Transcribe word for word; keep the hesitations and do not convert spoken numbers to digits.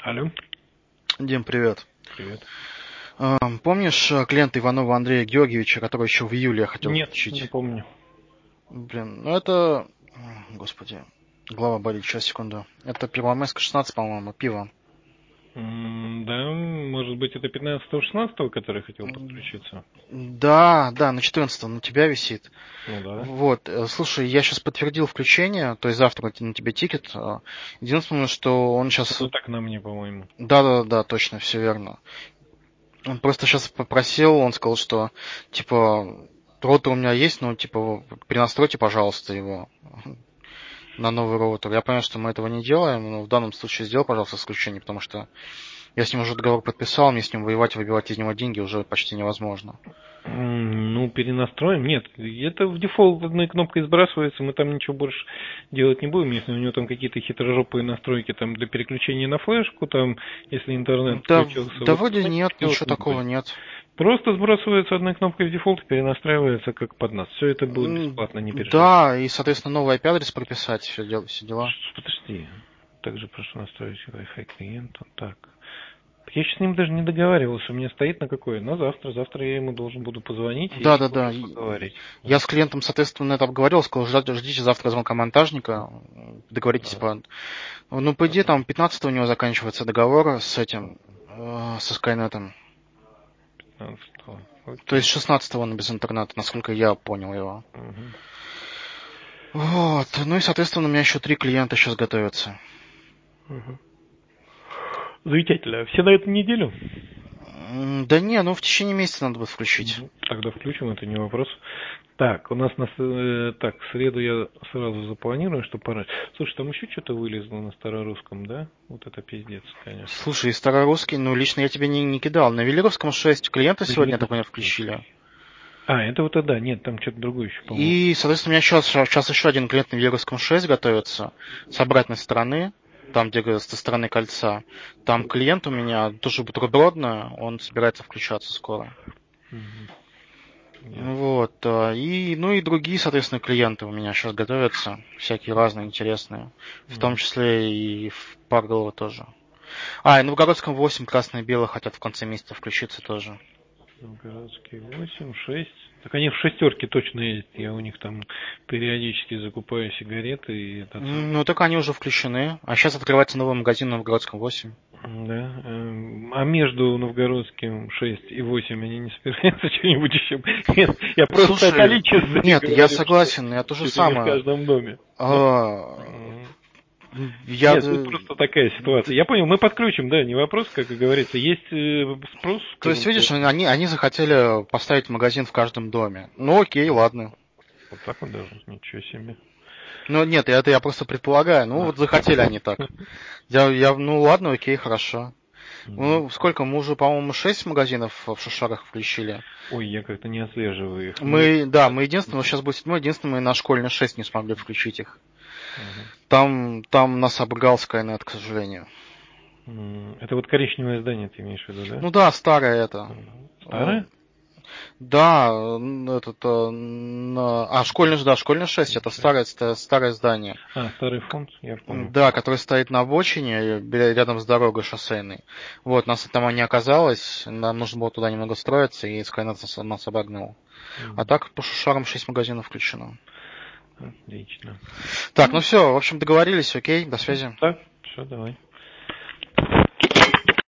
Алло. Дим, привет. Привет. А, Помнишь э, клиента Иванова Андрея Георгиевича, который еще в июле я хотел Нет, не включить? помню. Блин, ну это... м, Господи, голова болит, сейчас, секунду. Это Первомайска шестнадцать, по-моему, пиво. М, Да, может быть, это пятнадцатого-шестнадцатого, который хотел М, подключиться? Да, да, на четырнадцатом на тебя висит. Ну да. Вот, э, слушай, я сейчас подтвердил включение, то есть завтра на тебе тикет. а, Единственное, что он сейчас... Это так на мне, по-моему. Да-да-да, точно, все верно. Он просто сейчас попросил, он сказал, что, типа, роутер у меня есть, но, типа, перенастройте, пожалуйста, его на новый роутер. Я понимаю, что мы этого не делаем, но в данном случае сделай, пожалуйста, исключение, потому что я с ним уже договор подписал, мне с ним воевать, выбивать из него деньги уже почти невозможно. М, Ну, перенастроим. Нет, это в дефолт одной кнопкой сбрасывается, мы там ничего больше делать не будем, если у него там какие-то хитрожопые настройки там для переключения на флешку, там, если интернет Да, включился, да вот вроде мы нет, ничего делать ничего не такого будем. нет. Просто сбрасывается одной кнопкой в дефолт и перенастраивается как под нас. Все это будет М, бесплатно, не переживай. Да, и, соответственно, новый ай пи-адрес прописать, все, дел, все дела. Подожди. Также прошу настроить Wi-Fi клиента. Так. Я сейчас с ним даже не договаривался. У меня стоит на какое? На завтра. Завтра я ему должен буду позвонить и Да-да-да. уже поговорить. Я Да. с клиентом, соответственно, это обговорил, сказал, ждать- ждите завтра звонка монтажника, договоритесь Да. по... Ну, по идее, там пятнадцатого у него заканчивается договор с этим, э, со Скайнетом. пятнадцатого. То есть Окей. шестнадцатого он без интернета, насколько я понял его. Угу. Вот. Ну и, соответственно, у меня еще три клиента сейчас готовятся. Угу. Замечательно. Все на эту неделю? М, Да не, ну в течение месяца надо будет включить. Мгм. Тогда включим, это не вопрос. Так, у нас на с- э, так, в среду я сразу запланирую, что пора. Слушай, там еще что-то вылезло на старорусском, да? Вот это пиздец, конечно. Слушай, и старорусский, ну лично я тебе не, не кидал. На Великовском шесть клиента На сегодня, я так понимаю, Великовском. включили. А, это вот это, нет, там что-то другое еще, по-моему. И, соответственно, у меня сейчас, сейчас еще один клиент на Великовском шесть готовится с обратной стороны, там, где говорят, со стороны кольца. Там клиент у меня тоже бутербродный, он собирается включаться скоро. Мгм. Ну Ясно. вот, а, и, ну и другие, соответственно, клиенты у меня сейчас готовятся, всякие разные, интересные, в том Мгм. числе и в Парголово тоже. А, и на Новгородском восемь красное и белое хотят в конце месяца включиться тоже. Новгородский восемь, шесть. Так они в шестерке точно ездят. Я у них там периодически закупаю сигареты и этот М, самый. Ну так они уже включены, а сейчас открывается новый магазин в Новгородском восемь. Да. эм, А между Новгородским шесть и восемь они не собираются что-нибудь еще? Нет, я просто о Слушай, количестве нет, я говорю, что согласен, я то же чуть ли не в самое. каждом доме. Да? А, Мгм. Я... Нет, тут просто такая ситуация. Я понял, мы подключим, да, не вопрос, как и говорится. Есть э, спрос, То есть, скажем видишь, так. они, они захотели поставить магазин в каждом доме. Ну окей, ладно. Вот так вот даже, ничего себе. Ну нет, это я просто предполагаю. Ну А. вот захотели они так. Я, я, ну ладно, окей, хорошо. Мгм. Ну сколько, мы уже, по-моему, шесть магазинов в Шишарах включили. Ой, я как-то не отслеживаю их. Ну, Мы, да, мы единственное, сейчас будет седьмой, единственное, мы на школьный шесть не смогли включить их. ага. Там, там нас обругал Skynet, к сожалению. М, Это вот коричневое здание ты имеешь в виду, да? Ну да, старое это. Мгм. Э, Старое? Да, н- этот, э, на- а, школьный, ж- да, школьный шесть, это Ничего. старое, ста- старое здание. А, старый фонд, я понял. М, Да, который стоит на обочине, э, бе- рядом с дорогой шоссейной. Вот, нас там не оказалось, нам нужно было туда немного строиться, и Skynet нас, нас обогнал. А Мгм. так по шушарам шесть магазинов включено. Отлично. Так, ну Ну, все, в общем, договорились, окей, до связи. да, все, давай.